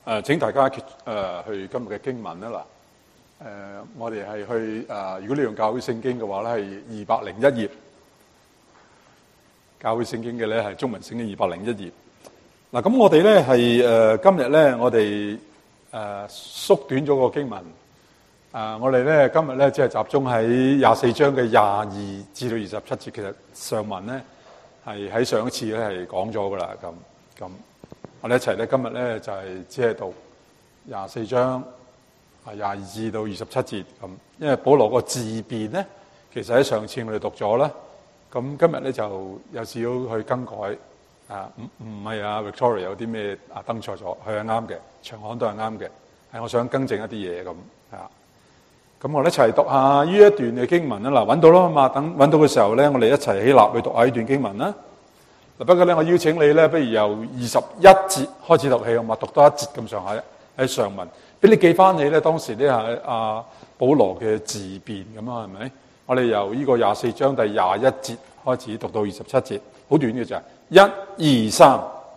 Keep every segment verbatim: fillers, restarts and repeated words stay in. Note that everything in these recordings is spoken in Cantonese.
誒，請大家誒、呃、去今日嘅經文啦嗱。誒、呃，我哋係去誒、呃，如果你用教會聖經嘅話咧，係二百零一頁。教會聖經嘅咧係中文聖經二百零一頁。嗱，咁我哋咧係誒今日咧，我哋誒、呃、縮短咗個經文。啊、呃，我哋咧今日咧只係集中喺廿四章嘅廿二至到二十七節。其實上文咧係喺上一次咧係講咗噶啦，咁咁。我哋一齊咧，今日咧就係只係讀廿四章啊廿二至到二十七節咁。因為保羅個自辯咧，其實喺上次我哋讀咗啦。咁今日咧就有少少去更改啊，唔唔係啊 Victoria 有啲咩啊登錯咗，佢係啱嘅，長項都係啱嘅。係我想更正一啲嘢咁啊。咁我哋一齊讀下呢一段嘅經文啦。嗱，揾到啦嘛？等揾到嘅時候咧，我哋一齊起立去讀下呢段經文啦。不過咧，我邀請你咧，不如由二十一節開始讀起，我咪讀多一節咁上下喺上文，俾你記翻起咧當時咧係阿保羅嘅自辯咁啊，係咪？我哋由呢個廿四章第廿一節開始讀到二十七節，好短嘅咋，一、二、三。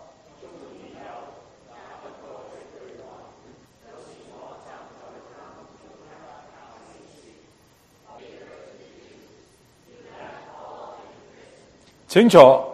請坐。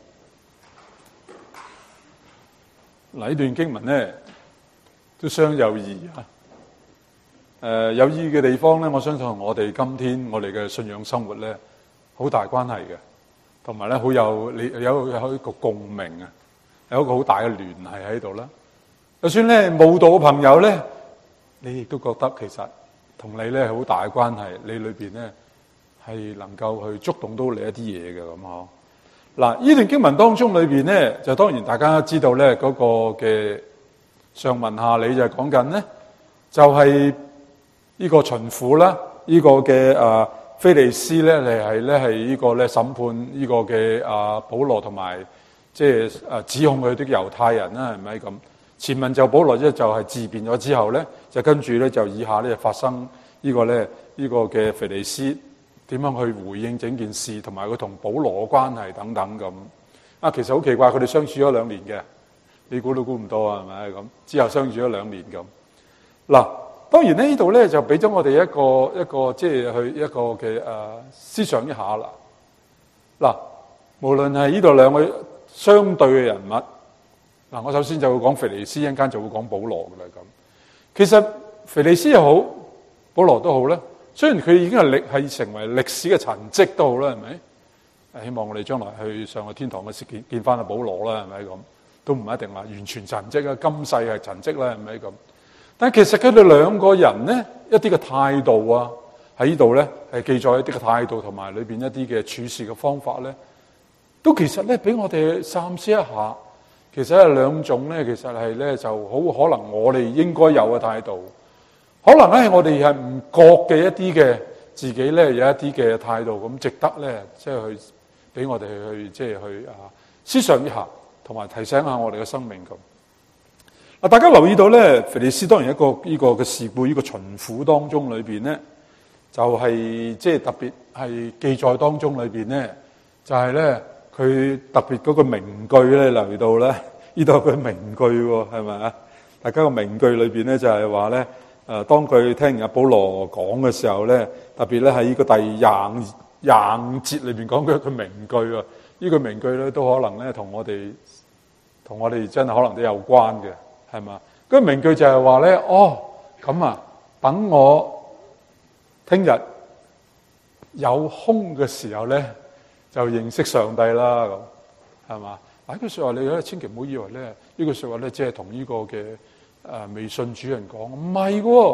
嗱，呢段經文咧都相有意義啊！誒、呃，有意義嘅地方咧，我相信同我哋今天我哋嘅信仰生活咧好大關係嘅，同埋咧好有你有有一個共鳴啊，有一個好大嘅聯繫喺度啦。就算咧慕道嘅朋友咧，你亦都覺得其實同你咧好大嘅關係，你裏邊咧係能夠去觸動到你一啲嘢嘅咁嗬。嗱，呢段經文當中裏邊咧，就當然大家知道咧嗰個嘅上文下理就係講緊咧，就係呢個巡撫啦，呢個嘅啊腓利斯咧嚟係咧係呢個咧審判呢個嘅啊保羅同埋即係啊指控佢啲猶太人啦，係咪咁？前文就保羅咧就係自辯咗之後咧，就跟住咧就以下咧就發生呢個咧呢個嘅腓利斯點樣去回應整件事，同埋佢同保羅嘅關係等等咁啊，其實好奇怪，佢哋相處咗兩年嘅，你估都估唔到啊，係咪咁？之後相處咗兩年咁。嗱，當然呢度咧就俾咗我哋一個一個即係去一個嘅誒、呃、思想一下啦。嗱，無論係呢度兩個相對嘅人物，嗱，我首先就會講腓利斯，一陣間就會講保羅噶啦咁。其實腓利斯又好，保羅都好咧。雖然佢已經係歷係成為歷史嘅陳跡都好啦，係咪？希望我哋將來去上個天堂嘅時見見翻阿保羅啦，係咪咁？都唔一定話完全陳跡啊，今世係陳跡啦，係咪咁？但其實佢哋兩個人咧，一啲嘅態度啊，喺呢度咧係記載一啲嘅態度，同埋裏邊一啲嘅處事嘅方法咧，都其實咧俾我哋三思一下。其實係兩種咧，其實係咧就好可能我哋應該有嘅態度。可能咧，我哋係唔覺嘅一啲嘅自己咧，有一啲嘅態度咁，值得咧，即係去俾我哋去即係去啊思想一下，同埋提醒下我哋嘅生命咁。嗱，大家留意到咧，腓利斯當然一個呢個嘅事故，呢個巡撫當中裏邊咧，就係即係特別係記載當中裏邊咧，就係咧佢特別嗰個名句咧留意到咧，呢度有個名句喎，係咪啊？大家個名句裏邊咧就係話咧。誒，當佢聽完阿保羅講嘅時候咧，特別咧喺呢個第廿廿五節裏邊講嘅一句名句啊，呢句名句咧都可能咧同我哋同我哋真係可能都有關嘅，係嘛？嗰個名句就係話咧，哦，咁啊，等我聽日有空嘅時候咧，就認識上帝啦，咁係嘛？嗱，呢句説話你咧千祈唔好以為咧呢句説話咧即係同呢個嘅。誒，微信主人講唔係喎，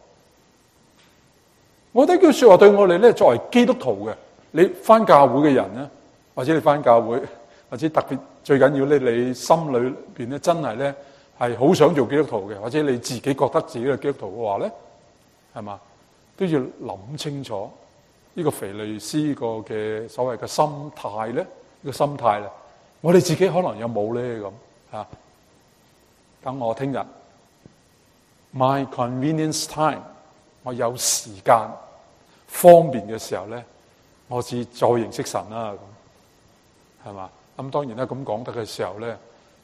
我覺得句說話對我哋咧，作為基督徒嘅，你翻教會嘅人咧，或者你翻教會，或者特別最緊要咧，你心裏邊咧真係咧係好想做基督徒嘅，或者你自己覺得自己係基督徒嘅話咧，係嘛，都要諗清楚呢個腓利斯呢個嘅所謂嘅心態咧，呢個心態咧，我哋自己可能有冇咧咁啊？等我聽日。My convenience time， 我有時間方便嘅時候咧，我至再認識神啦，咁係嘛？咁當然咧，咁講得嘅時候咧，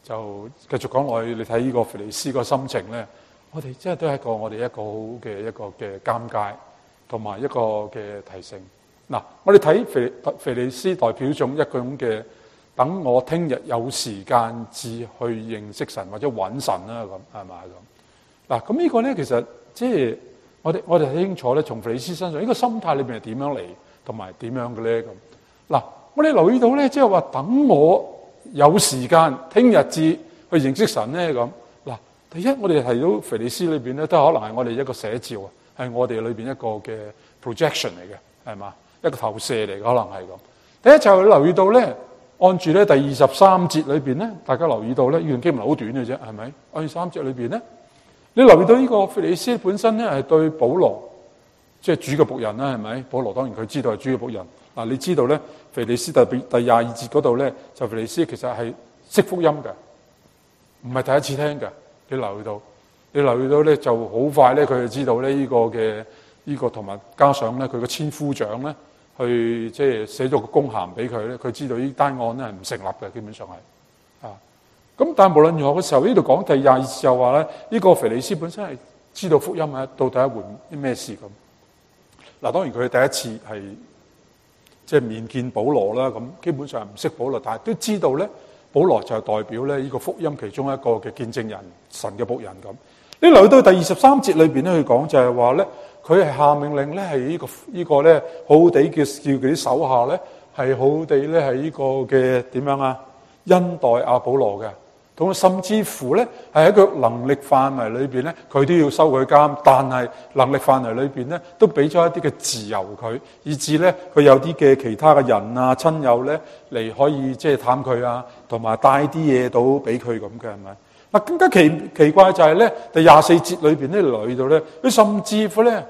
就繼續講落去，你睇呢個腓利斯個心情咧，我哋真係都係一個我哋一個好嘅一個嘅尷尬，同埋一個嘅提醒。嗱，我哋睇腓腓利斯代表種一種嘅，等我聽日有時間至去認識神或者揾神啦，咁係咪咁？嗱，咁呢個咧其實即係我哋我哋睇清楚咧，從腓利斯身上呢個心態裏邊係點樣嚟，同埋點樣嘅咧咁。嗱，我哋留意到咧，即係話等我有時間聽日至去認識神咧咁。嗱，第一我哋提到腓利斯裏邊咧，都可能係我哋一個寫照啊，係我哋裏邊一個嘅 projection 嚟嘅，係嘛，一個投射嚟嘅，可能係咁。第一就係留意到咧，按住咧第二十三節裏邊咧，大家留意到咧，呢段經文好短嘅啫，係咪？二十三節裏邊咧，你留意到呢個腓利斯本身咧係對保羅，即係主嘅僕人啦，係咪？保羅當然佢知道係主嘅僕人。嗱，你知道咧，腓利斯特別第廿二節嗰度咧，就腓利斯其實係識福音嘅，唔係第一次聽嘅。你留意到，你留意到咧，就好快咧，佢就知道咧呢個嘅呢個，同埋加上咧佢個千夫長咧，去即係寫咗個公函俾佢咧，佢知道呢單案咧係唔成立嘅，基本上係啊。咁但係無論如何嘅時候，呢度講第廿二節就話咧，呢個腓利斯本身係知道福音啊，到底一回啲咩事咁。嗱，當然佢第一次係。即係面見保羅啦，咁基本上唔識保羅，但係都知道咧，保羅就係代表咧呢個福音其中一個嘅見證人，神嘅僕人咁。你留意到第二十三節裏邊咧，佢講就係話咧，佢係下命令咧，係呢個呢個咧，好好地叫叫佢啲手下咧，係好好地咧係呢個嘅點樣啊，恩待阿保羅嘅。咁甚至乎咧，係喺佢能力範圍裏邊咧，佢都要收佢監，但係能力範圍裏邊咧，都俾咗一啲嘅自由佢，以至咧佢有啲嘅其他嘅人啊、親友咧嚟可以即係探佢啊，同埋帶啲嘢到俾佢咁嘅係咪？嗱，更加奇奇怪就係咧，第廿四節裏邊咧留意到咧，佢甚至乎咧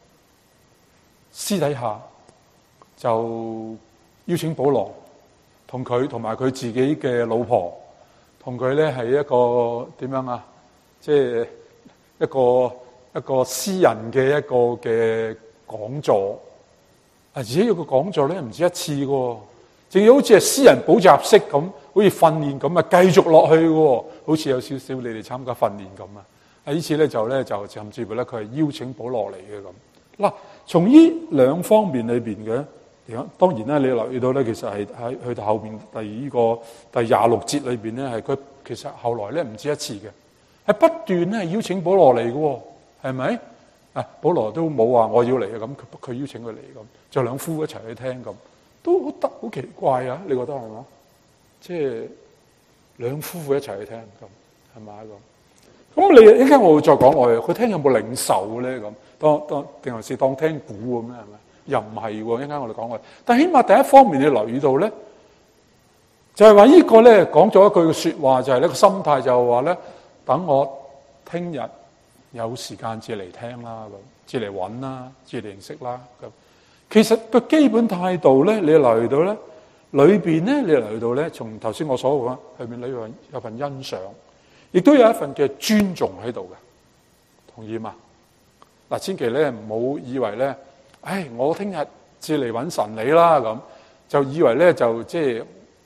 私底下就邀請保羅同佢同埋佢自己嘅老婆。同佢咧係一個點樣啊？即係一個一個私人嘅一個嘅講座，而且有個講座咧唔止一次嘅，仲要好似係私人補習式咁，好似訓練咁啊，繼續落去嘅，好似有少少你哋參加訓練咁啊！啊，呢次咧就咧就甚至乎咧佢係邀請保羅嚟嘅咁。嗱，從呢兩方面裏邊嘅。當然啦，你留意到咧，其實係喺去到後邊第呢個第廿六節裏邊咧，係佢其實後來咧唔止一次嘅，係不斷咧邀請保羅嚟嘅，係咪？啊，保羅都冇話我要嚟嘅，咁佢邀請佢嚟咁，就兩夫一齊去聽咁，都好得好奇怪啊！你覺得係嘛？即係兩夫婦一齊去聽咁，係咪咁？咁你一陣間我會再講落去，佢聽有冇領受咧咁？當當定還是當聽古咁咧？係咪？又唔係喎，一陣間我哋講過。但起碼第一方面你留意到咧，就係話呢個咧講咗一句嘅説話，就係呢個心態就係話咧，等我聽日有時間至嚟聽啦，咁至嚟揾啦，至嚟認識啦。咁其實個基本態度咧，你留意到咧，裏邊咧你留意到咧，從頭先我所講，裏面裏邊有份欣賞，亦都有一份嘅尊重喺度嘅，同意嘛？嗱，千祈咧唔好以為咧。唉，我聽日至嚟揾神你啦，咁就以為咧就即係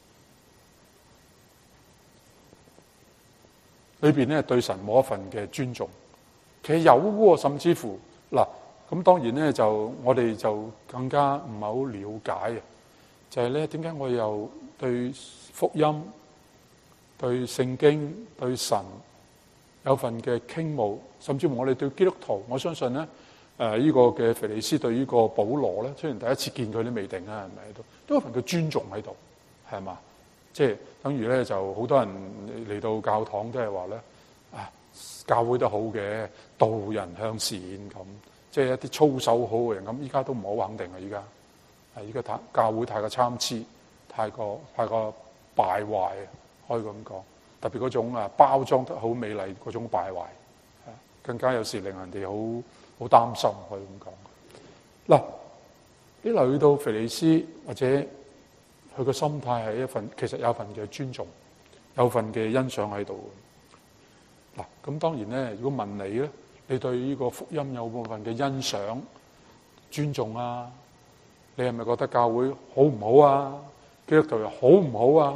裏邊咧對神冇一份嘅尊重，其實有喎，甚至乎嗱，咁當然咧就我哋就更加唔係好了解嘅，就係咧點解我又對福音、對聖經、對神有份嘅傾慕，甚至乎我哋對基督徒，我相信咧。誒、呃、呢、這個嘅腓利斯對呢個保羅咧，雖然第一次見佢都未定啊，係咪喺度？都有份嘅尊重喺度，係嘛？即係等於咧，就好多人嚟到教堂都係話咧，啊教會都好嘅，導人向善咁，即係一啲操守好嘅人咁。依家都唔好肯定啊！依家係依家太教會太過參差，太過太過敗壞，可以咁講。特別嗰種啊包裝得好美麗嗰種敗壞，更加有時令人哋好。好擔心，可以咁講。嗱，你留意到腓利斯或者佢個心態係一份，其實有份嘅尊重，有份嘅欣賞喺度。嗱，咁當然咧，如果問你咧，你對呢個福音有部分嘅欣賞、尊重啊？你係咪覺得教會好唔好啊？基督徒又好唔好啊？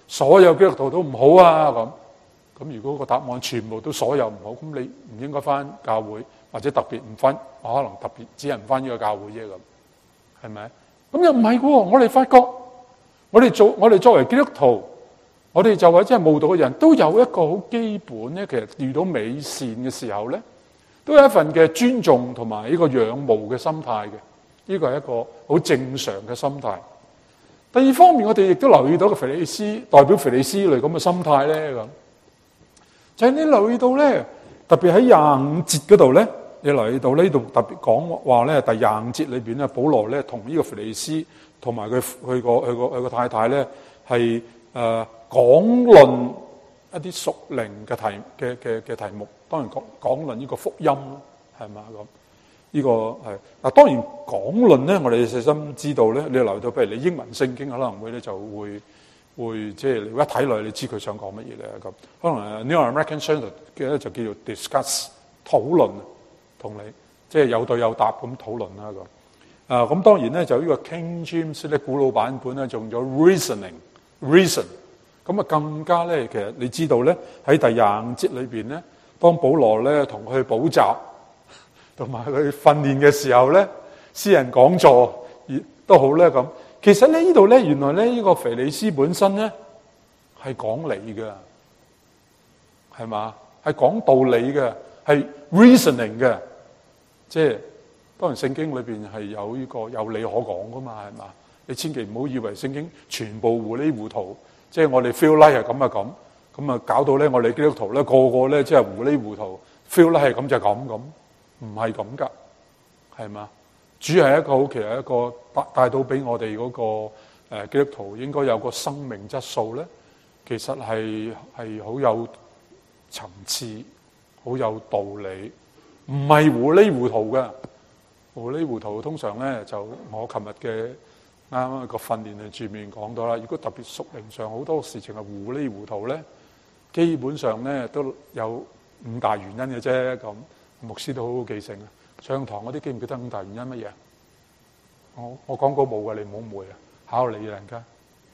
所有基督徒都唔好啊咁。咁如果個答案全部都所有唔好，咁你唔應該翻教會，或者特別唔翻，可能特別只係唔翻呢個教會啫咁，係咪？咁又唔係嘅喎，我哋發覺，我哋做我哋作為基督徒，我哋就話即係慕道嘅人都有一個好基本咧，其實遇到美善嘅時候咧，都有一份嘅尊重同埋呢個仰慕嘅心態嘅，呢個係一個好正常嘅心態。第二方面，我哋亦都留意到個腓利斯代表腓利斯類咁嘅心態咧咁。就係你留意到咧，特別喺廿五節嗰度咧，你留意到呢度特別講話咧，第廿五節裏邊咧，保羅咧同呢個腓利斯同埋佢佢個佢個佢個太太咧係誒講論一啲屬靈嘅題嘅嘅嘅題目，當然講講論呢個福音咯，係嘛咁？呢個係嗱，當然講論咧，我哋細心知道咧，你留意到，譬如你英文聖經可能會咧就會。會即係你一睇落去，你知佢想講乜嘢咧咁。可能 New American Standard 嘅咧就叫做 discuss 討論，同你即係有對有答咁討論啦咁。啊咁當然咧就呢個 King James 咧古老版本咧用咗 reasoning reason， 咁啊更加咧其實你知道咧喺第廿五節裏邊咧，當保羅咧同佢補習同埋佢訓練嘅時候咧，私人講座亦都好咧咁。其實咧呢度咧，原來咧呢個腓利斯本身咧係講理嘅，係嘛？係講道理嘅，係 reasoning 嘅。即係當然聖經裏邊係有呢個有理可講噶嘛，係嘛？你千祈唔好以為聖經全部糊裡糊塗，即係我哋 feel like 係咁啊咁，咁啊搞到咧我哋基督徒咧個個咧即係糊裡糊塗 feel like 係咁就咁咁，唔係咁噶，係嘛？主係一個好，其實一個帶帶到俾我哋嗰個誒基督徒應該有個生命質素咧，其實係係好有層次，好有道理，唔係糊裡糊塗嘅。糊裡糊塗通常咧就我琴日嘅啱啱個訓練嘅住面講到啦。如果特別屬靈上好多事情係糊裡糊塗咧，基本上咧都有五大原因嘅啫。咁牧師都好好記性啊。上堂嗰啲記唔記得五大原因乜嘢？我我講過冇嘅，你唔好誤會啊！考你人家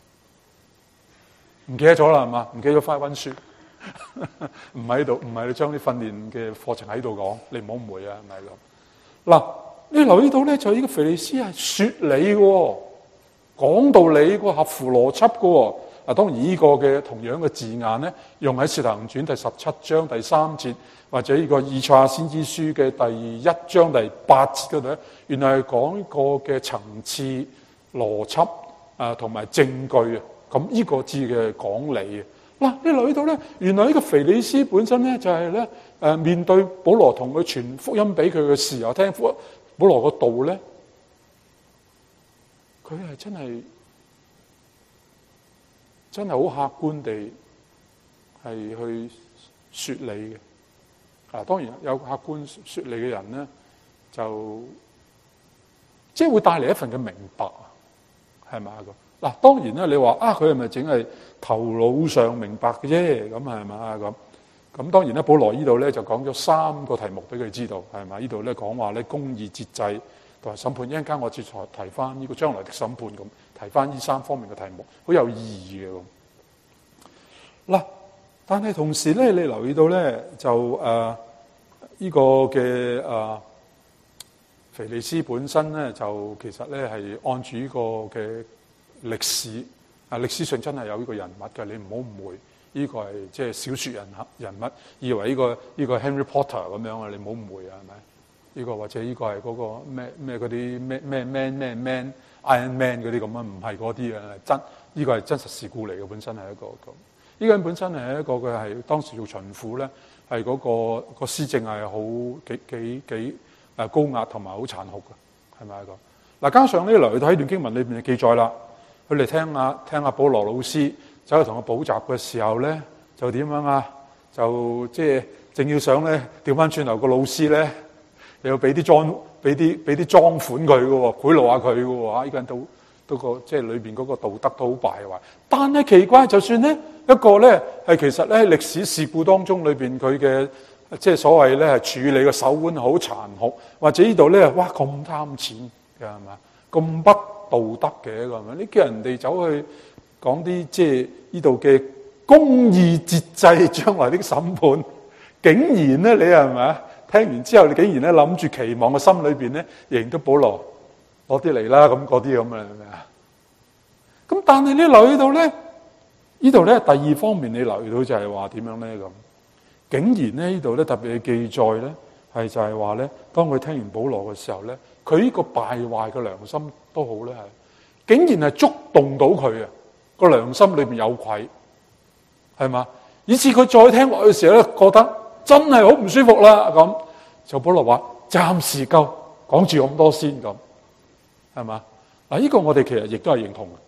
唔記得咗啦，係嘛？唔記得咗翻去溫書，唔喺度，唔係你將啲訓練嘅課程喺度講，你唔好誤會啊！係咪咁？嗱，你留意到咧，就呢個腓利斯係說理嘅，講道理嘅，合乎邏輯嘅。嗱，當然呢個嘅同樣嘅字眼咧，用喺《使徒行傳》第十七章第三節。或者呢個以賽亞先知書嘅第一章第八節嗰度咧，原來係講一個嘅層次、邏輯啊，同埋證據啊。咁呢個字嘅講理啊。嗱，你留意到咧，原來呢個腓利斯本身咧就係咧誒面對保羅同佢傳福音俾佢嘅時候，聽福保羅個道咧，佢係真係真係好客觀地係去說理嘅。啊，當然有客觀說理嘅人咧，就即係會帶嚟一份嘅明白啊，係咪啊？嗱，當然啦，你話啊，佢係咪淨係頭腦上明白嘅啫？咁係咪啊？咁咁當然咧，保羅呢度咧就講咗三個題目俾佢知道，係咪？呢度咧講話咧公義、節制同埋審判。一陣間我接才提翻呢個將來的審判咁，提翻呢三方面嘅題目，好有意義嘅咁。嗱。但係同時咧，你留意到咧，就誒呢、呃這個嘅誒腓利斯本身咧，就其實咧係按住呢個嘅歷史啊，歷史上真係有呢個人物嘅，你唔好誤會，呢、這個係即係小説人人物，以為呢、這個呢、這個 Henry Potter 咁樣啊，你唔好誤會啊，係咪？呢、這個或者呢個係嗰個咩咩嗰啲咩咩 man 咩 man Iron Man 嗰啲咁啊，唔係嗰啲啊，真呢、這個係真實事故嚟嘅，本身係一個咁。呢個人本身係一個佢係當時做巡撫咧，係嗰、那個、那個施政係好幾幾幾誒高壓同埋好殘酷嘅，係咪啊個？嗱，加上呢嚟到喺段經文裏邊嘅記載啦，佢哋聽下聽下保羅老師走去同佢補習嘅時候咧，就點樣啊？就即係正要想咧調翻轉頭個老師咧，又要俾啲裝俾啲俾啲贓款佢嘅喎，賄賂下佢嘅喎，啊！呢個人都都個即係裏邊嗰個道德都好敗壞。但係奇怪，就算咧。一個咧係其實咧喺歷史事故當中裏邊佢嘅即係所謂咧係處理嘅手腕好殘酷，或者呢度咧哇咁貪錢嘅係嘛，咁不道德嘅咁樣，你叫人哋走去講啲即係呢度嘅公義節制將來的審判，竟然咧你係咪啊？聽完之後你竟然咧諗住期望嘅心裏邊咧，仍然都保羅攞啲嚟啦，咁嗰啲咁嘅係咪啊？咁但係你留意到咧，呢度咧第二方面你留意到就係話點樣咧咁？竟然咧呢度咧特別嘅記載咧，係就係話咧，當佢聽完保羅嘅時候咧，佢呢個敗壞嘅良心都好咧，係竟然係觸動到佢啊！個良心裏邊有愧，係嘛？以至佢再聽落去嘅時候咧，覺得真係好唔舒服啦。咁就保羅話暫時夠，講住咁多先咁，係嘛？嗱，呢個我哋其實亦都係認同嘅。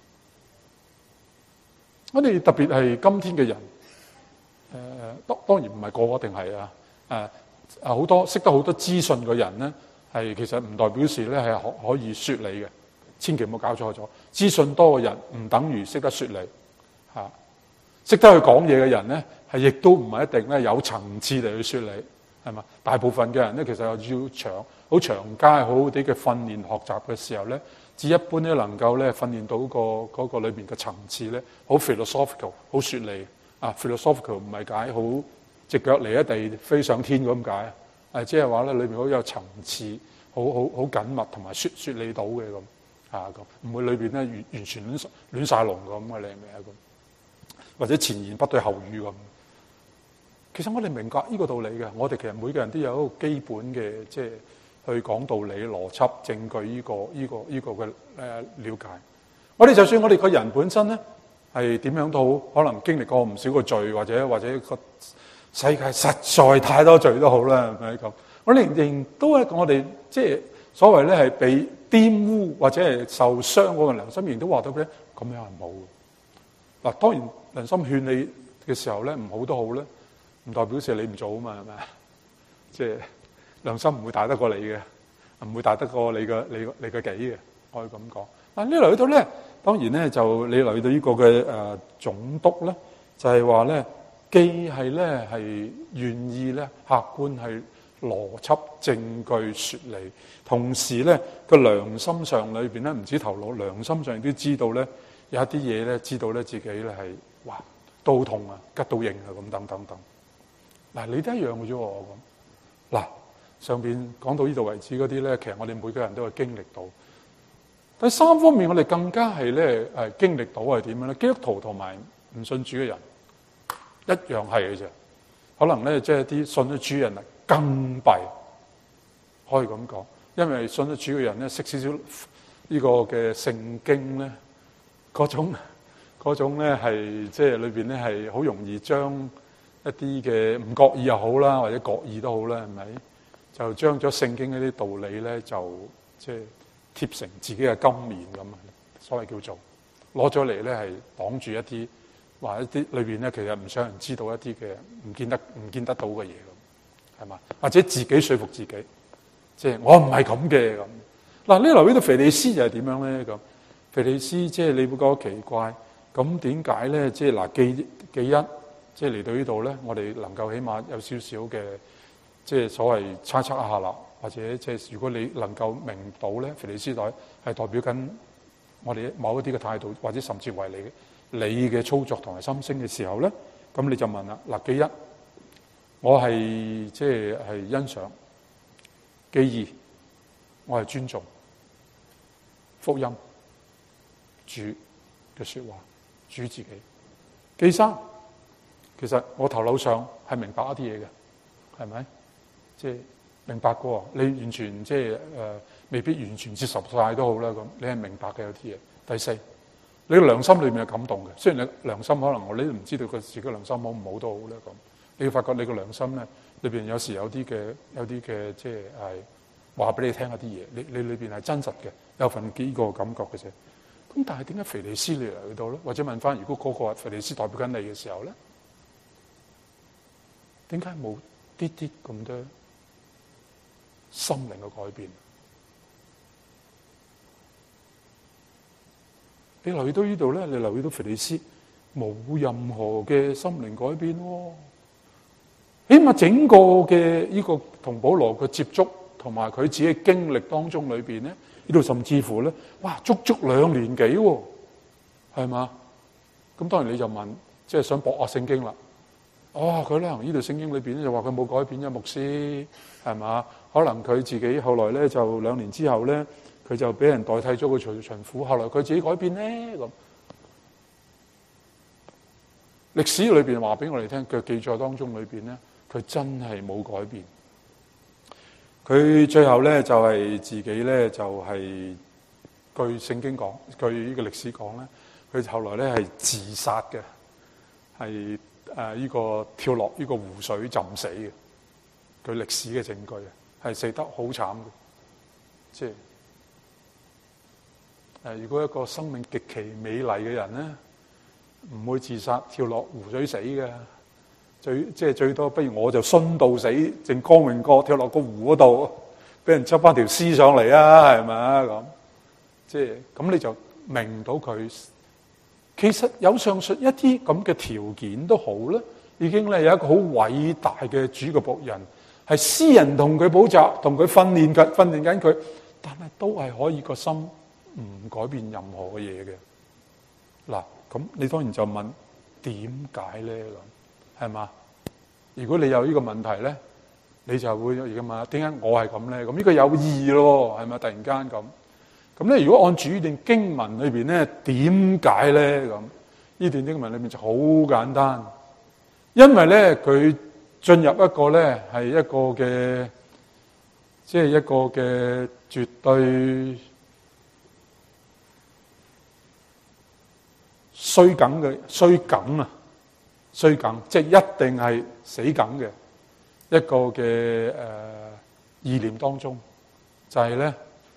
我哋特別係今天嘅人，誒、呃，當當然唔係個個定係啊，誒、啊，好多識得好多資訊嘅人咧，係其實唔代表示咧係可可以說理嘅。千祈唔好搞錯咗，資訊多嘅人唔等於識得說理，吓，識得去講嘢嘅人咧，係亦都唔係一定咧有層次嚟去說理，係嘛？大部分嘅人咧，其實要長好長階好好啲嘅訓練學習嘅時候咧，至一般咧能夠咧訓練到個嗰個裏邊嘅層次咧，好 philosophical， 好說理啊 ，philosophical 唔係解好隻腳離一地飛上天咁解，誒，即係話咧裏邊好有層次，好好好緊密同埋說說理到嘅咁。啊咁，唔會裏邊咧完完全亂亂晒龍咁嘅，你係咪啊咁？或者前言不對後語咁。其實我哋明白呢個道理嘅，我哋其實每個人都有一個基本嘅，即係去講道理、邏輯、證據呢個呢個呢個嘅誒了解。我哋就算我哋個人本身咧係點樣都好，可能經歷過唔少個罪，或者或者個世界實在太多罪都好啦，係咪咁？我哋仍然都係我哋即係所謂咧係被玷污或者係受傷嗰個良心，仍都話到俾你咁樣係冇嘅。嗱，當然良心勸你嘅時候咧，唔好都好咧，唔代表是你唔做啊嘛，係咪啊？即係良心唔會大得過你嘅，唔會大得過你嘅你你嘅己嘅，可以咁講。嗱，呢留意到咧，當然咧就你留意到呢個嘅誒總督咧，就係話咧，既係咧係願意咧客觀係邏輯證據說理，同時咧個良心上裏邊咧唔止頭腦，良心上亦都知道咧有一啲嘢咧知道咧自己咧係哇刀痛啊，吉到應啊咁等等等。嗱，你都一樣嘅啫喎咁。嗱，上邊講到呢度為止嗰啲咧，其實我哋每個人都係經歷到。第三方面，我哋更加係咧誒經歷到係點樣咧？基督徒同埋唔信主嘅人一樣係嘅啫。可能咧即係啲信咗主嘅人啊更弊，可以咁講，因為信咗主嘅人咧識少少呢個嘅聖經咧，嗰種嗰種咧係即係裏邊咧係好容易將一啲嘅唔覺意又好啦，或者覺意都好啦，係咪？就將咗聖經嗰啲道理咧，就即係貼成自己嘅金面咁啊！所謂叫做攞咗嚟咧，係擋住一啲話一啲裏邊咧，其實唔想人知道一啲嘅唔見得唔見得到嘅嘢咁，係嘛？或者自己說服自己，即係我唔係咁嘅咁。嗱，呢度呢度腓利斯又係點樣咧？咁腓利斯即係你會覺得奇怪，咁點解咧？即係嗱，記記一，即係嚟到呢度咧，我哋能夠起碼有少少嘅。即係所謂猜測一下啦，或者即係如果你能夠明到咧，腓利斯代係代表緊我哋某一啲嘅態度，或者甚至為你你嘅操作同埋心聲嘅時候咧，咁你就問啦。嗱，記一，我係即係係欣賞；記二，我係尊重福音主嘅説話，主自己。記三，其實我頭腦上係明白一啲嘢嘅，係咪？即係明白過，你完全即係誒，未必完全接受晒都好啦。咁你係明白嘅有啲嘢。第四，你個良心裏面有感動嘅，雖然你良心可能我你都唔知道佢自己良心好唔好都好啦。咁你會發覺你個良心咧裏邊有時有啲嘅有啲嘅即係係話俾你聽一啲嘢，你你裏邊係真實嘅，有份幾個感覺嘅啫。咁但係點解腓利斯你嚟去到咧？或者問翻，如果嗰個係腓利斯代表緊你嘅時候咧，點解冇啲啲咁多心靈嘅改變？你留意到呢度咧，你留意到腓利斯冇任何嘅心靈改變喎。起碼整個嘅呢個同保羅嘅接觸同埋佢自己嘅經歷當中裏邊咧，呢度甚至乎咧，哇，足足兩年幾喎，係嘛？ 咁當然你就問，即係想駁下聖經啦。哦，佢咧呢度聖經裏邊咧就話佢冇改變嘅牧師，係嘛？可能佢自己後來咧就兩年之後咧，佢就俾人代替咗個巡巡撫，後來佢自己改變咧咁。歷史裏邊話俾我哋聽，佢記載當中裏邊咧，佢真係冇改變。佢最後咧就係自己咧就係據聖經講，據呢個歷史講咧，佢後來咧係自殺嘅，係誒呢個跳落呢個湖水浸死嘅。佢歷史嘅證據啊，係死得好慘嘅。即係誒，如果一個生命極其美麗嘅人咧，唔會自殺跳落湖水死嘅。最即係最多，不如我就殉道死，正光榮過跳落個湖嗰度，俾人執翻條屍上嚟啊，係咪啊咁？即係咁你就明到佢其實有上述一啲咁嘅條件都好啦，已經咧有一個好偉大嘅主嘅僕人，係私人同佢補習，同佢訓練緊訓練緊佢，但係都係可以個心唔改變任何嘅嘢嘅。嗱，咁你當然就問點解咧咁？係嘛？如果你有呢個問題咧，你就會而家問：點解我係咁咧？咁呢個有意咯，係咪？突然間咁咁咧？如果按住呢段經文裏邊咧，點解咧咁？呢段經文裏邊就好簡單，因為咧佢進入一個咧係一個嘅，即係一個嘅絕對衰梗嘅衰梗啊！衰梗，即係一定係死梗嘅一個嘅誒、呃、意念當中，就係、是、咧，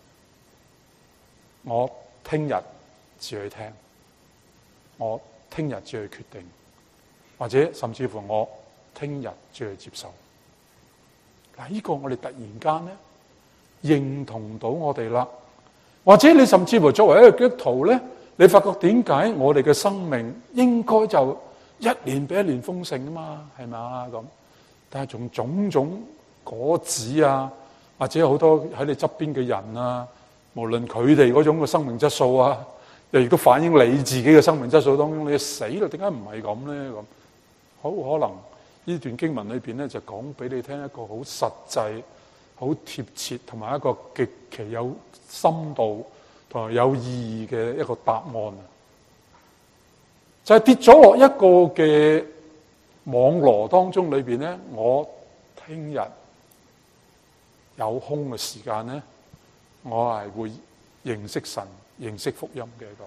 我聽日至去聽，我聽日至去決定，或者甚至乎我聽日至去接受。嗱，呢個我哋突然間咧認同到我哋啦，或者你甚至乎作為一個基督徒咧，你發覺點解我哋嘅生命應該就一年比一年豐盛啊嘛，係咪啊咁？但係從種種果子啊，或者好多喺你側邊嘅人啊，無論佢哋嗰種嘅生命質素啊，又亦都反映你自己嘅生命質素當中，你死啦，點解唔係咁咧？咁好可能呢段經文裏邊咧就講俾你聽一個好實際、好貼切，同埋一個極其有深度同埋有意義嘅一個答案。就係跌咗落一個嘅網羅當中裏邊咧，我聽日有空嘅時間咧，我係會認識神、認識福音嘅咁。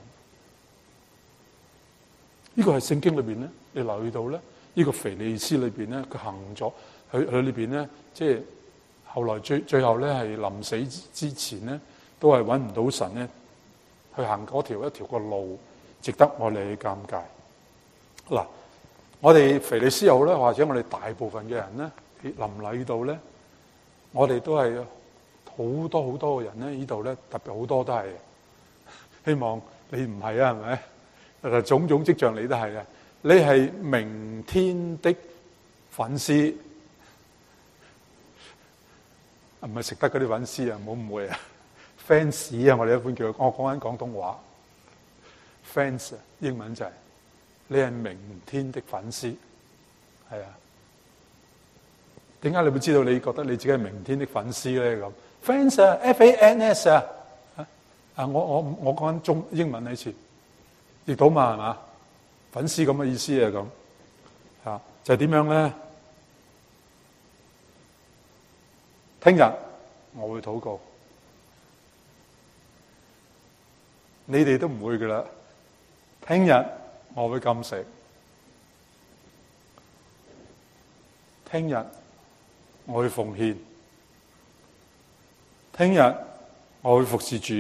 呢個係聖經裏邊咧，你留意到咧，呢個腓利斯裏邊咧，佢行咗，佢佢裏邊咧，即係後來最最後咧係臨死之前咧，都係揾唔到神咧，去行嗰條一條個路。值得我哋去鑑戒。嗱，我哋腓利斯又好咧，或者我哋大部分嘅人咧，臨禮度咧，我哋都係好多好多嘅人咧，呢度咧特別好多都係，希望你唔係啊，係咪？誒，種種跡象你都係啊，你係明天的粉絲，唔係食得嗰啲粉絲啊，唔好誤會啊 ，fans 啊，我哋一般叫，我講緊廣東話。fans 英文就係、是、你係明天的粉絲，係啊？點解你會知道你覺得你自己係明天的粉絲咧？咁 fans 啊 ，F A N S 啊，啊我我我講緊中英文呢次，譯到嘛係嘛？粉絲咁嘅意思啊咁，啊就係、是、點樣咧？聽日我會禱告，你哋都唔會噶啦。聽日我會禁食，聽日我會奉獻，聽日我會服侍主，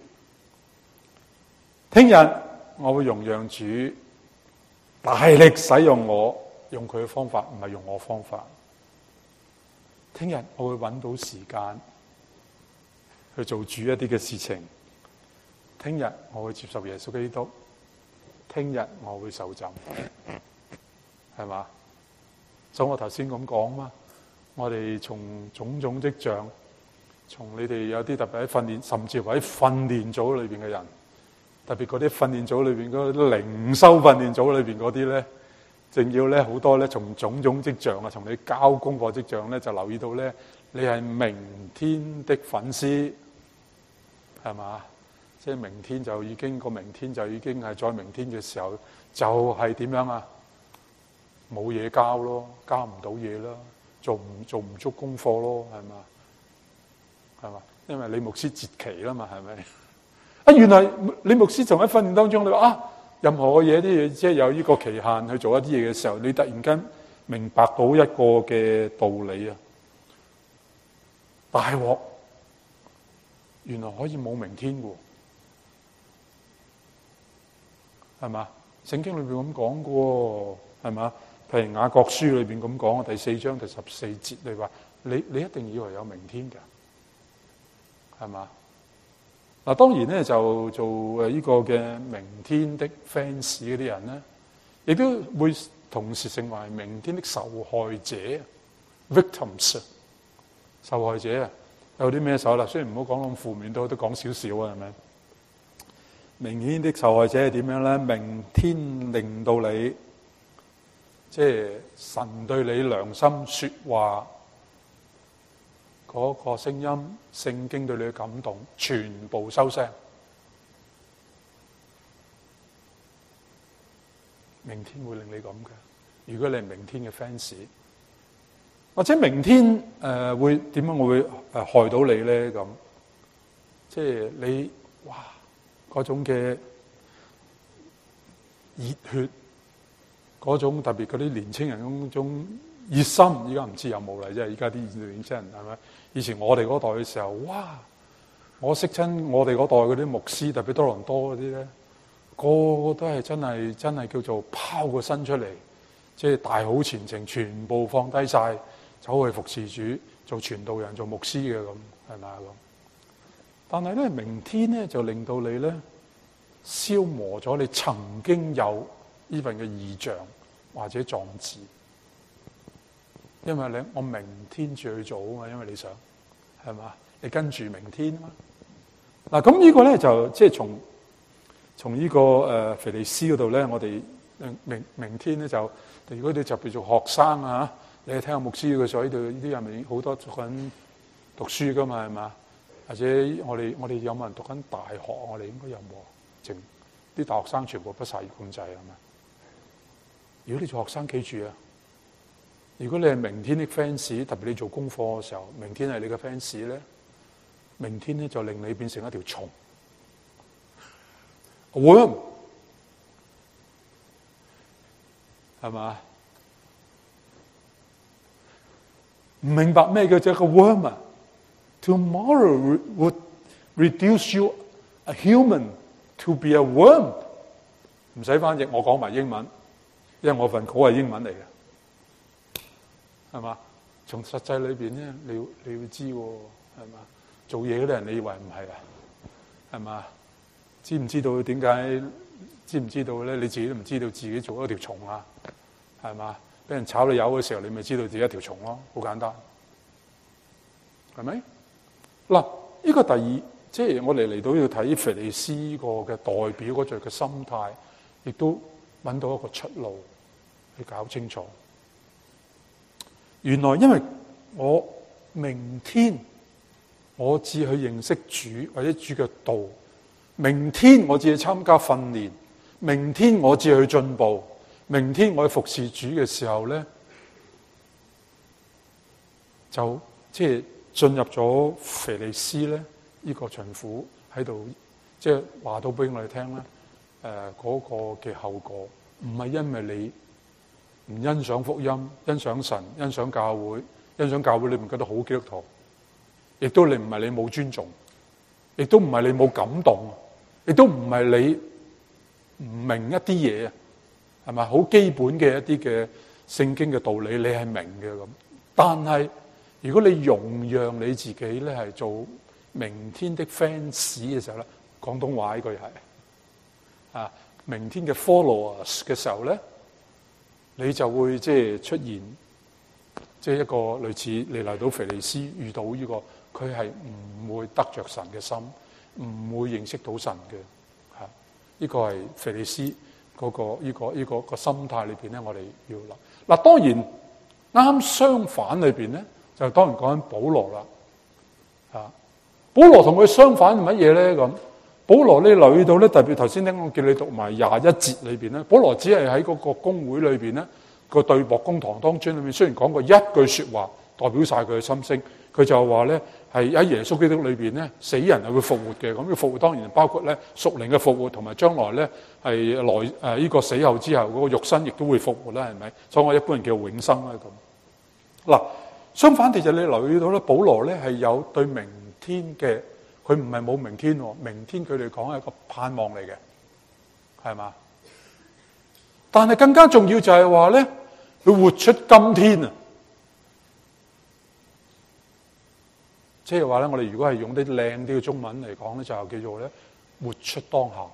聽日我會容讓主大力使用我，用佢嘅方法，唔係用我方法。聽日我會揾到時間去做主一啲嘅事情，聽日我會接受耶穌基督。聽日我會受浸，係嘛？所以我頭先咁講嘛，我哋從種種跡象，從你哋有啲特別喺訓練，甚至乎喺訓練組裏邊嘅人， 特別嗰啲訓練組裏邊嗰啲靈修訓練組裏邊嗰啲咧，仲要咧好多咧，從種種跡象啊，從你交功課跡象咧，就留意到咧，你係明天的粉絲，係嘛？即係明天就已經個明天就已經係再明天嘅時候，就係點樣啊？冇嘢交咯，交唔到嘢啦，做唔做唔足功課咯，係嘛？係嘛？因為李牧師節期啦嘛，係咪？啊，原來李牧師仲喺訓練當中，你話啊，任何嘅嘢啲嘢，即係有呢個期限去做一啲嘢嘅時候，你突然間明白到一個嘅道理啊！大鑊，原來可以冇明天嘅，係嘛？聖經裏邊咁講嘅，係嘛？譬如雅各書裏邊咁講，第四章第十四節，你話你你一定以為有明天㗎，係嘛？嗱，當然咧就做誒呢個嘅明天的 fans 嗰啲人咧，亦都會同時成為明天的受害者 victims。受害者啊，有啲咩手啦？雖然唔好講咁負面，都都講少少啊，係咪？明天的受害者係點樣咧？明天令到你，即係神對你良心說話嗰個聲音，聖經對你嘅感動，全部收聲。明天會令你咁嘅。如果你係明天嘅 fans，或者明天誒、呃、會點樣？我會誒害到你咧咁。即係你哇嗰種嘅熱血，嗰種特別嗰啲年青人嗰種熱心，而家唔知有冇啦。即係而家啲年青人係咪？以前我哋嗰代嘅時候，哇！我識親我哋嗰代嗰啲牧師，特別多倫多嗰啲咧，個個都係真係真係叫做拋個身出嚟，即係大好前程，全部放低晒，走去服侍主，做傳道人、做牧師嘅咁，係咪啊咁？但係咧，明天咧就令到你咧消磨咗你曾經有呢份嘅異象或者壯志。因為你我明天住去做啊嘛，因為你想係嘛，你跟住明天啊嘛。嗱，咁呢個咧就即係從從呢個誒腓利斯嗰度咧，我哋明明天咧就，如果你特別做學生啊，你聽下牧師嘅所喺度，呢啲係咪好多讀緊讀書噶嘛，係嘛？或者我哋我哋有冇人讀緊大學？我哋應該有冇？淨啲大學生全部不受控制係嘛？如果你做學生，記住啊！如果你係明天的 fans， 特別你做功課嘅時候，明天係你嘅 fans 咧，明天咧就令你變成一條蟲。worm 係嘛？唔明白咩叫做一個 worm 啊 ？Tomorrow would reduce you a human to be a worm。唔使翻譯，我講埋英文，因為我份稿係英文嚟嘅。係嘛？從實際裏邊咧，你要你要知喎，係嘛？做嘢嗰啲人，你以為唔係啊？係嘛？知唔知道點解？知唔知道咧？你自己都唔知道自己做咗條蟲啊？係嘛？俾人炒你魷嘅時候，你咪知道自己一條蟲咯，好簡單，係咪？嗱，呢個第二，即係我哋嚟到要睇腓利斯個嘅代表嗰種嘅心態，亦都揾到一個出路去搞清楚。原來因為我明天我只去認識主或者主嘅道，明天我只去參加訓練，明天我只去進步，明天我去服侍主嘅時候咧，就即係進入咗腓利斯咧呢、這個巡撫喺度，即係話到俾我哋聽咧，誒、呃、嗰、那個嘅後果唔係因為你唔欣賞福音、欣賞神、欣賞教會、欣賞教會你唔覺得好基督徒，亦都你唔係你冇尊重，亦都唔係你冇感動，亦都唔係你唔明一啲嘢啊，係咪好基本嘅一啲嘅聖經嘅道理你係明嘅咁？但係如果你容讓你自己咧係做明天的 fans 嘅時候咧，廣東話呢句係啊，明天嘅 followers 嘅時候咧。你就會即係出現，即係一個類似你嚟到腓利斯遇到呢個，佢係唔會得着神嘅心，唔會認識到神嘅嚇。 呢個係腓利斯嗰個呢個呢個個心態裏邊咧，我哋要諗。嗱，當然啱相反裏邊咧，就當然講緊保羅啦。啊，保羅同佢相反係乜嘢咧？咁保羅你留意到咧，特別頭先聽我叫你讀埋廿一節裏邊咧，保羅只係喺嗰個公會裏邊咧個對簿公堂當中裏面，雖然講過一句說話代表晒佢嘅心聲，佢就話咧係喺耶穌基督裏邊咧，死人係會復活嘅。咁嘅復活當然包括咧屬靈嘅復活，同埋將來咧係來誒呢、呃這個死後之後嗰、那個肉身亦都會復活啦，係咪？所以我一般人叫永生啦咁。嗱，相反地就你留意到咧，保羅咧係有對明天嘅，佢唔係冇明天，明天佢哋講係一個盼望嚟嘅，係嘛？但係更加重要就係話咧，佢活出今天啊！即係話咧，我哋如果係用啲靚啲嘅中文嚟講咧，就叫做咧活出當下。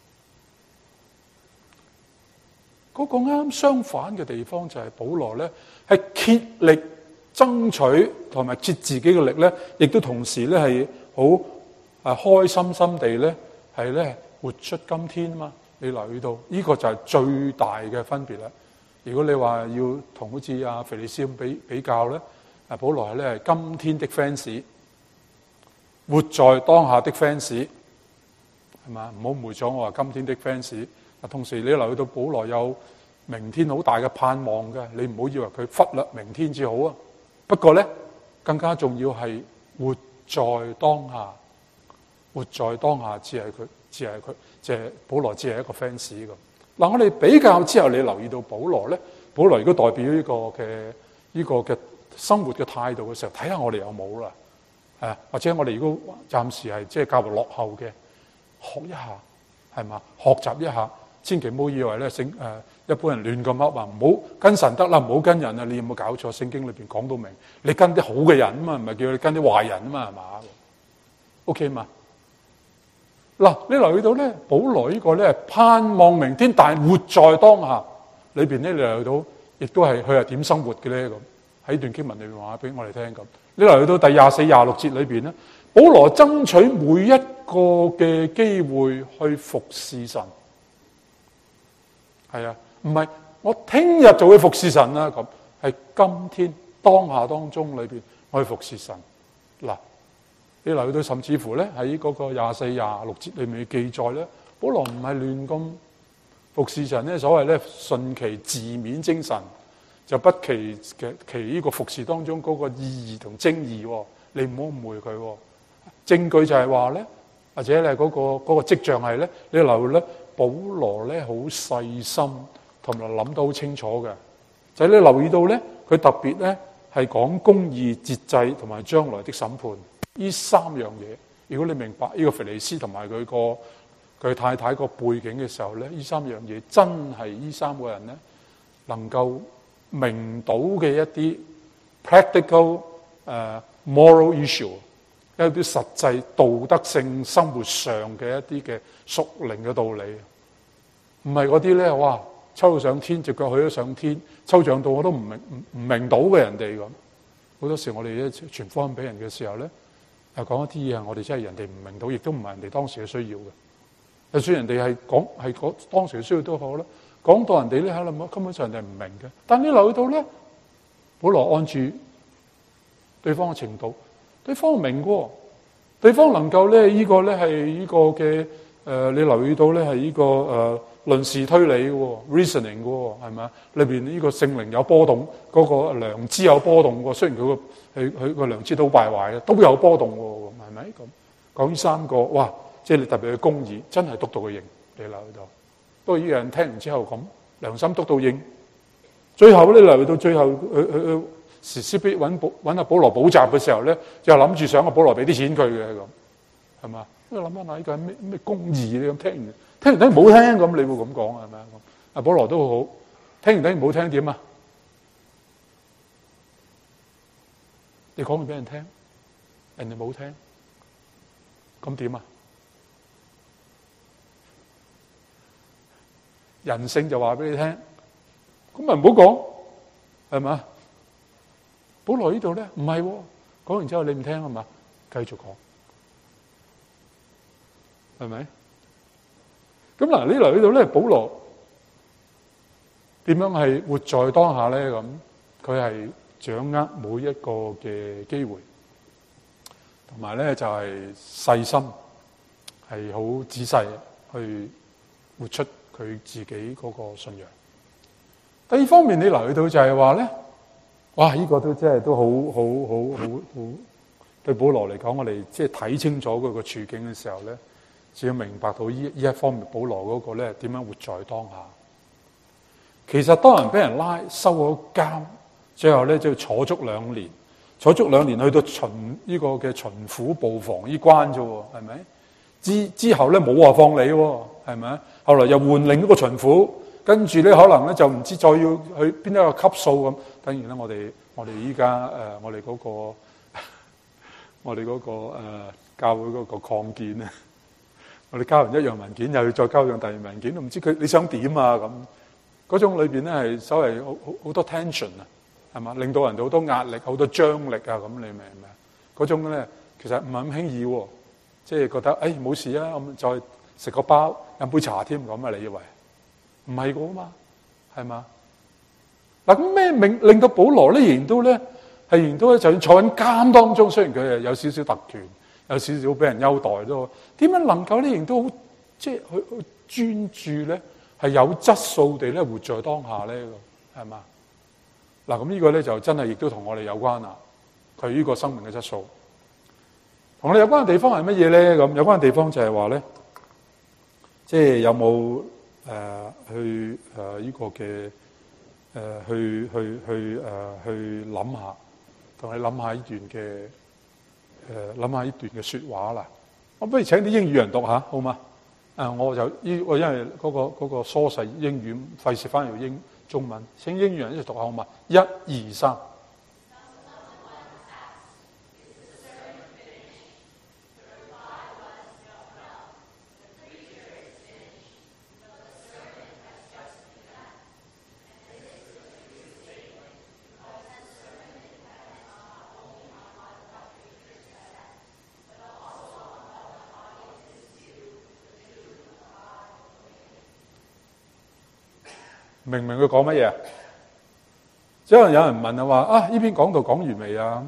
嗰個啱相反嘅地方就係保羅咧係竭力爭取同埋竭自己嘅力咧，亦都同時咧係好啊開心心地咧係咧活出今天啊嘛！你留意到呢個就係最大嘅分別啦。如果你話要同好似阿腓利斯咁比比較咧，啊保羅係咧係今天的 fans， 活在當下的 fans， 係嘛？唔好誤會咗我話今天的 fans。啊，同時你留意到保羅有明天好大嘅盼望嘅，你唔好以為佢忽略明天至好啊。不過咧，更加重要係活在當下，活在當下只係佢，只係佢，即係保羅只係一個 fans 咁。嗱，我哋比較之後，你留意到保羅咧，保羅如果代表呢個嘅呢個嘅生活嘅態度嘅時候，睇下我哋有冇啦，誒，或者我哋如果暫時係即係較為落後嘅，學一下係嘛，學習一下，千祈唔好以為咧聖誒一般人亂咁噏啊，唔好跟神得啦，唔好跟人啊！你有冇搞錯？聖經裏邊講到明，你跟啲好嘅人啊嘛，唔係叫你跟啲壞人啊嘛，係嘛 ？OK 嘛？嗱，你留意到咧，保羅呢個咧盼望明天，但係活在當下裏邊咧，你留意到，亦都係佢係點生活嘅咧咁。喺段經文裏邊話俾我哋聽咁。你留意到第廿四、廿六節裏邊咧，保羅爭取每一個嘅機會去服侍神。係啊，唔係我聽日就會服侍神啦咁，係今天當下當中裏邊我去服侍神。嗱，你留意到甚至乎咧喺嗰個廿四、廿六節裏面嘅記載咧，保羅唔係亂咁服侍神咧，所謂咧順其字面精神，就不其嘅其呢個服侍當中嗰個意義同精義。你唔好誤會佢。證據就係話咧，或者咧嗰個嗰個跡象係咧，你留意咧。保羅咧好細心，同埋諗得好清楚嘅，就係你留意到咧，佢特別咧係講公義、節制同埋將來的審判呢三樣嘢。如果你明白呢個腓利斯同埋佢個佢太太個背景嘅時候咧，呢三樣嘢真係呢三個人咧能夠明到嘅一啲 practical 誒 moral issue。一啲實際道德性生活上嘅一啲嘅屬靈嘅道理，唔係嗰啲咧，哇，抽到上天，隻腳去咗上天，抽象到我都唔明唔唔明到嘅人哋咁。好多時我哋咧傳福音俾人嘅時候咧，又講一啲嘢，我哋真係人哋唔明到，亦都唔係人哋當時嘅需要嘅。就算人哋係講係講當時嘅需要都好啦，講到人哋咧喺度根本上人哋唔明嘅。但你留意到咧，保羅按住對方嘅程度。對方明嘅，對方能夠咧呢個咧係呢個嘅誒、呃，你留意到咧係呢個誒論事推理嘅 reasoning 嘅，係咪啊？裏邊呢個聖靈有波動，嗰、那個良知有波動嘅。雖然佢個係佢個良知都好敗壞嘅，都有波動嘅，係咪咁？講呢三個，哇！即係你特別嘅公義，真係督到佢認，你留意到。不過呢個人聽完之後咁，良心督到認，最後咧留意到最後佢佢佢。時時必揾保揾阿保羅補習嘅時候咧，就諗住想阿保羅俾啲錢佢嘅咁，係嘛？因為諗翻下呢個係咩咩公義咧咁，聽完聽完等於冇聽咁，你會咁講係咪啊？阿保羅都好好，聽完等於冇聽點啊？你講完俾人聽，人哋冇聽，咁點啊？人性就話俾你聽，咁咪唔好講，係嘛？保羅呢度咧唔係，講完之後你唔聽係嘛？繼續講，係咪？ 咁嗱，呢嚟呢度咧，保羅點樣係活在當下咧？咁佢係掌握每一個嘅機會，同埋咧就係細心，係好仔細去活出佢自己嗰個信仰。第二方面，你嚟到就係話咧，哇！呢個都真係都好好好好好，對保羅嚟講，我哋即係睇清楚佢個處境嘅時候咧，只要明白到呢呢一方面，保羅嗰個咧點樣活在當下。其實當人俾人拉收咗監，最後咧就坐足兩年，坐足兩年去到巡呢個嘅巡撫布防呢關啫，係咪？之之後咧冇話放你，係咪？後來又換另一個巡撫。跟住咧，可能咧就唔知再要去邊一個級數咁。等於咧，我哋我哋依家誒，我哋嗰個我哋嗰個誒教會嗰個擴建咧，我哋交完一樣文件，又要再交樣第二文件，都唔知佢你想點啊咁。嗰種裏邊咧係所謂好好好多 tension 啊，係嘛？令到人哋好多壓力、好多張力啊咁，你明唔明啊？嗰種咧其實唔係咁輕易喎，即係覺得誒冇事啊，咁再食個包、飲杯茶添咁啊？你以為？唔係個嘛，係嘛？嗱咁咩令令到保羅咧，仍然都咧係仍然都咧，就算坐緊監當中，雖然佢係有少少特權，有少少俾人優待都，點樣能夠咧，仍然都好即係去去專注咧，係有質素地咧活在當下咧，係嘛？嗱咁呢個咧就真係亦都同我哋有關啦。佢呢個生命嘅質素，同我哋有關嘅地方係乜嘢咧？咁有關嘅地方就係話咧，即係有冇？誒、呃、去誒依、呃這個嘅誒、呃、去去去誒、呃、去諗下，同你諗下呢段嘅誒諗下呢段嘅説話啦。我不如請啲英語人讀下好嗎？誒、呃、我就依我因為嗰、那個嗰、那個疏細英語，費事翻譯英中文。請英語人一齊讀下好嗎？一二三。明唔明佢講乜嘢？即係有人問啊，話啊呢篇講道講完未啊？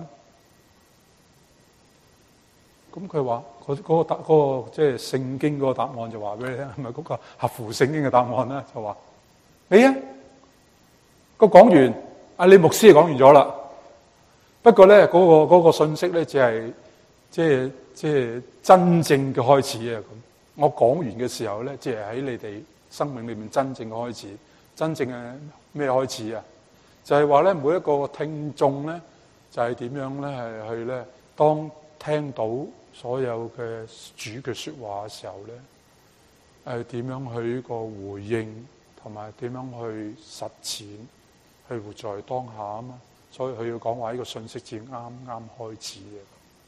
咁佢話嗰嗰個答嗰、嗰個即係聖經嗰個答案就話俾你聽，係咪嗰個合乎聖經嘅答案咧？就話你啊個講完，阿李牧師就講完咗啦。不過咧嗰、嗰個嗰、嗰個信息咧，只係即係即係真正嘅開始啊！咁我講完嘅時候咧，即係喺你哋生命裏面真正嘅開始。真正嘅咩開始啊？就係話咧，每一個聽眾咧，就係點樣咧，係去咧，當聽到所有嘅主嘅説話嘅時候咧，係點樣去個回應，同埋點樣去實踐，去活在當下啊嘛。所以佢要講話呢個信息至啱啱開始嘅。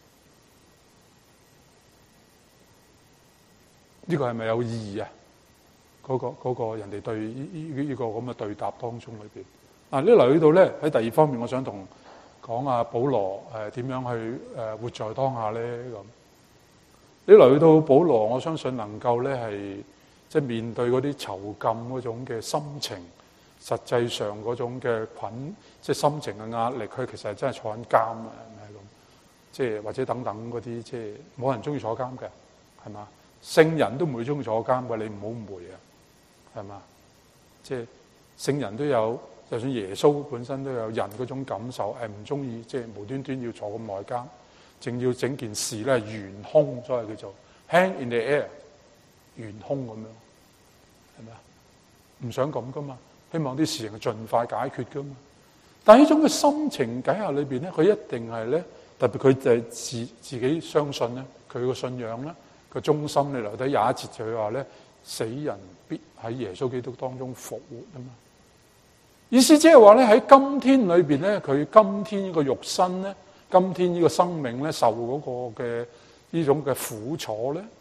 呢個係咪有意義啊？嗰、那個嗰、那個人哋對呢呢呢個咁嘅對答當中裏邊，啊呢嚟呢度咧喺第二方面，我想同講啊保羅誒點樣去誒活在當下咧咁。呢嚟到保羅，我相信能夠咧係即係面對嗰啲囚禁嗰種嘅心情，實際上嗰種嘅捆即係心情嘅壓力，佢其實係真係坐緊監啊，係咪咁？即係或者等等嗰啲，即係冇人中意坐監嘅，係嘛？聖人都唔會中意坐監嘅，你唔好誤會啊！係嘛？即係聖人都有，就算耶穌本身都有人嗰種感受，係唔中意即係無端端要坐咁耐監，淨要整件事咧懸空，所謂叫做 hang in the air， 懸空咁樣，係咪啊？唔想咁噶嘛，希望啲事情盡快解決噶嘛。但係呢種嘅心情底下裏邊咧，佢一定係咧，特別佢就係自自己相信咧，佢個信仰咧個中心，你留低廿一節就佢話咧。死人必喺耶穌基督當中復活啊嘛！意思即係話咧，喺今天裏邊咧，佢今天呢個肉身咧，今天呢個生命咧，受嗰個嘅呢種嘅苦楚咧，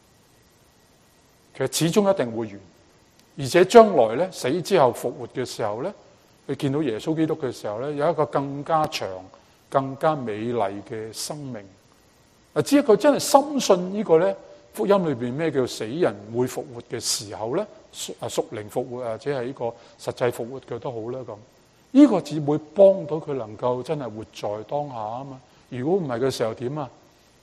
其實始終一定會完，而且將來咧死之後復活嘅時候咧，佢見到耶穌基督嘅時候咧，有一個更加長、更加美麗嘅生命。啊，只係佢真係深信呢個咧。 福音裏邊咩叫死人會復活嘅時候咧？啊，屬靈復活或者係呢個實際復活嘅都好啦。咁呢個只會幫到佢能夠真係活在當下啊嘛。如果唔係嘅時候點啊？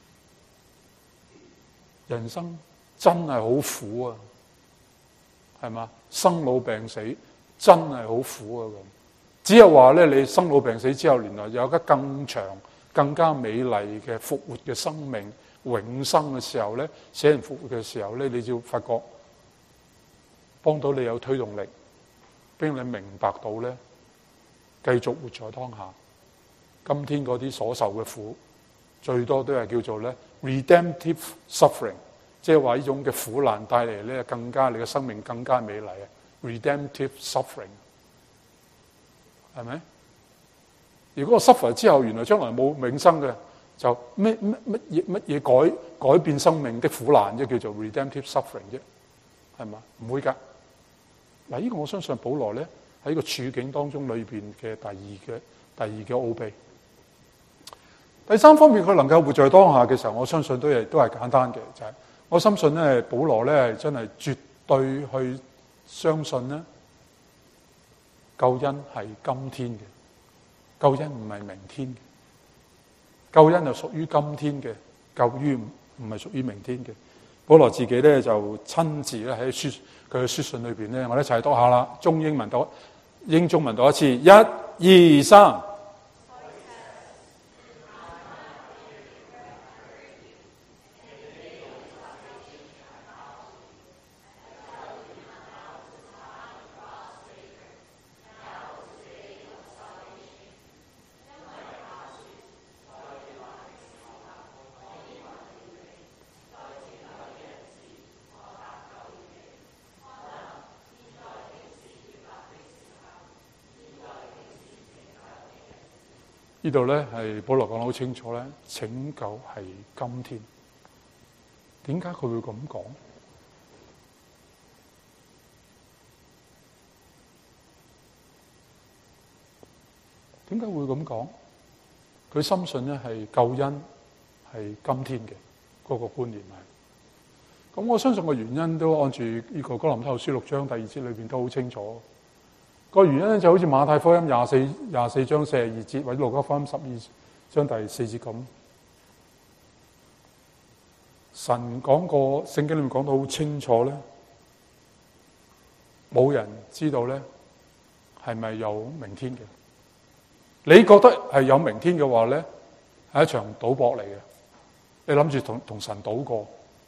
人生真係好苦啊，係嘛？生老病死真係好苦啊！咁只有話咧，你生老病死之後，原來有一個更長、更加美麗嘅復活嘅生命、永生嘅時候咧，死人復活嘅時候咧，你就發覺幫到你有推動力，俾你明白到咧，繼續活在當下。今天嗰啲所受嘅苦，最多都係叫做咧 redemptive suffering， 即係話呢種嘅苦難帶嚟咧，更加你嘅生命更加美麗啊 ！redemptive suffering 係咪？如果我 suffer 之後，原來將來冇永生嘅，就咩乜乜嘢乜嘢改改變生命的苦難啫，叫做 redemptive suffering 啫，係嘛？唔會㗎。嗱，呢個我相信保羅咧喺呢個處境當中裏邊嘅第二嘅第二嘅奧秘。第三方面，佢能夠活在當下嘅時候，我相信都係都係簡單嘅，就係、是、我深信咧，保羅咧係真係絕對去相信咧，救恩係今天嘅，救恩唔係明天嘅，救恩係屬於今天嘅，救於唔係屬於明天嘅。保羅自己咧就親自咧喺書佢嘅書信裏邊咧，我哋一齊讀下啦，中英文讀，英中文讀一次，一、二、三。呢度咧係保羅講得好清楚咧，拯救係今天。點解佢會咁講？點解會咁講？佢深信咧係救恩係今天嘅嗰個觀念係。咁我相信個原因都按住呢個哥林多後書六章第二節裏邊都好清楚。個原因咧就好似馬太福音廿四廿四章四十二節，或者路加福音十二章第四節咁。神講過，聖經裏面講到好清楚咧，冇人知道咧係咪有明天嘅。你覺得係有明天嘅話咧，係一場賭博嚟嘅。你諗住同同神賭過？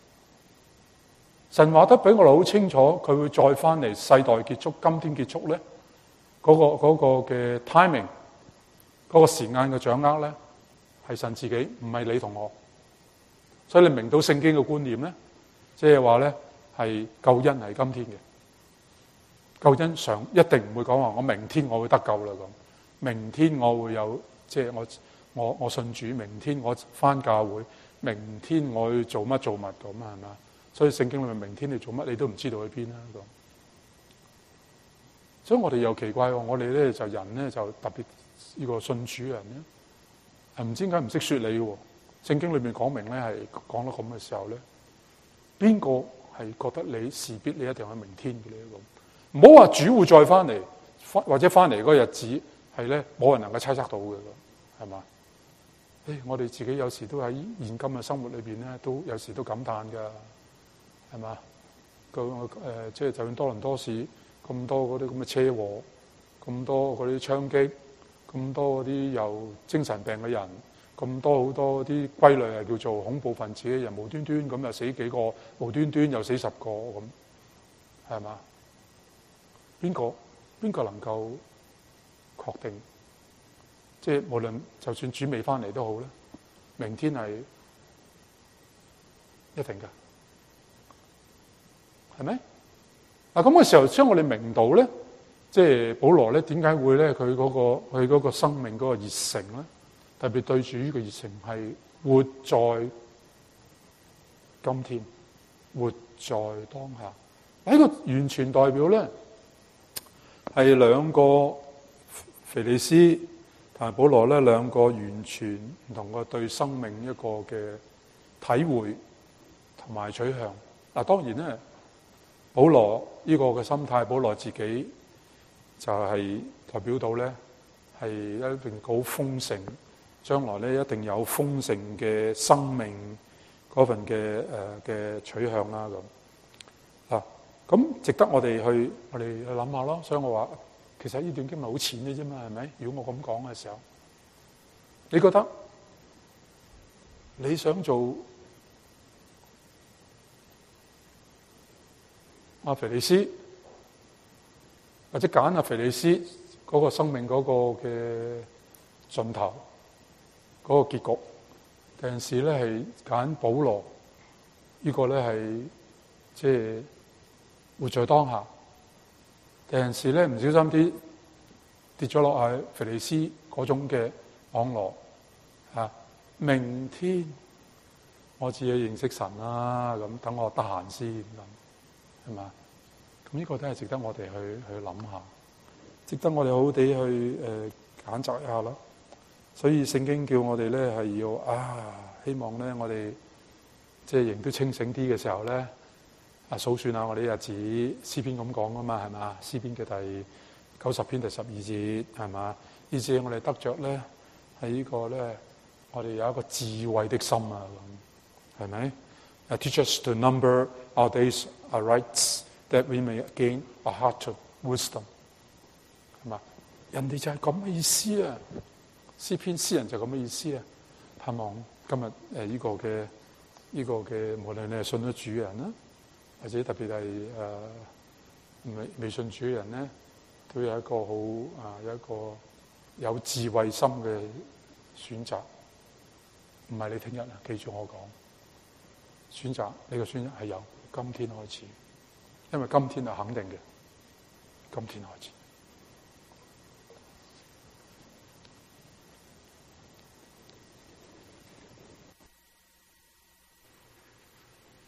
神話得俾我哋好清楚，佢會再翻嚟，世代結束，今天結束咧。嗰、那個嗰、那個嘅 timing，嗰個時間嘅掌握咧，係神自己，唔係你同我。所以你明到聖經嘅觀念咧，即係話咧係救恩係今天嘅，救恩上一定唔會講話我明天我會得救啦咁，明天我會有即係、就是、我我我信主，明天我返教會，明天我去做乜做乜咁係嘛？所以聖經裏面明天你做乜你都唔知道去邊啦咁。所以我哋又奇怪喎，我哋咧就人咧就特別呢個信主嘅人咧，係唔知點解唔識說理嘅。聖經裏面講明咧係講得咁嘅時候咧，邊個係覺得你事必你一定有明天嘅咧咁？唔好話主會再翻嚟，或者翻嚟嗰個日子係咧冇人能夠猜測到嘅，係嘛？誒，我哋自己有時都喺現今嘅生活裏邊咧，都有時都感嘆㗎，係嘛？個誒即係就算多倫多市。咁多嗰啲咁嘅車禍，咁多嗰啲槍擊，咁多嗰啲有精神病嘅人，咁多好多啲歸類係叫做恐怖分子嘅人，無端端咁又死幾個，無端端又死十個咁，係嘛？邊個邊個能夠確定？即係無論就算主未翻嚟都好咧，明天係一定㗎，係咪？嗱咁嘅時候，將我哋明到咧，即係保羅咧，點解會咧佢嗰個佢嗰個生命嗰個熱誠咧，特別對主嘅熱誠係活在今天，活在當下。呢個完全代表咧係兩個腓利斯同埋保羅咧兩個完全唔同嘅對生命一個嘅體會同埋取向。嗱，當然咧，保羅呢個嘅心態，保羅自己就係代表到咧，係一定好豐盛，將來咧一定有豐盛嘅生命嗰份嘅誒嘅取向啦咁。啊，咁值得我哋去我哋去諗下咯。所以我話，其實呢段經文好淺嘅啫嘛，係咪？如果我咁講嘅時候，你覺得你想做阿腓利斯，或者揀阿腓利斯嗰個生命嗰個嘅盡頭嗰個結局，有陣時咧係揀保羅呢個咧係即係活在當下，有陣時咧唔小心啲跌咗落去腓利斯嗰種嘅網羅啊！明天我自己認識神啦，咁等我得閒先咁，係嘛？咁呢個都係值得我哋去去諗下，值得我哋好好地去誒揀擇一下咯。所以聖經叫我哋咧係要啊，希望咧我哋即係仍都清醒啲嘅時候咧，啊數算下我哋啲日子，詩篇咁講噶嘛，係嘛？詩篇嘅第九十篇第十二節係嘛？以致我哋得着咧係呢個咧，我哋有一個智慧的心啊，咁係咪？Teach us to number our days aright, that we may gain a heart of wisdom。係嘛？人哋就係咁嘅意思啊！詩篇詩人就咁嘅意思啊！盼望今日誒呢個嘅呢個嘅，無論你係信咗主嘅人啦，或者特別係誒未未信主嘅人咧，都有一個好啊，有一個有智慧心嘅選擇。唔係你聽日啊，記住我講，選擇你個選擇係由今天開始，因為今天係肯定嘅，今天開始。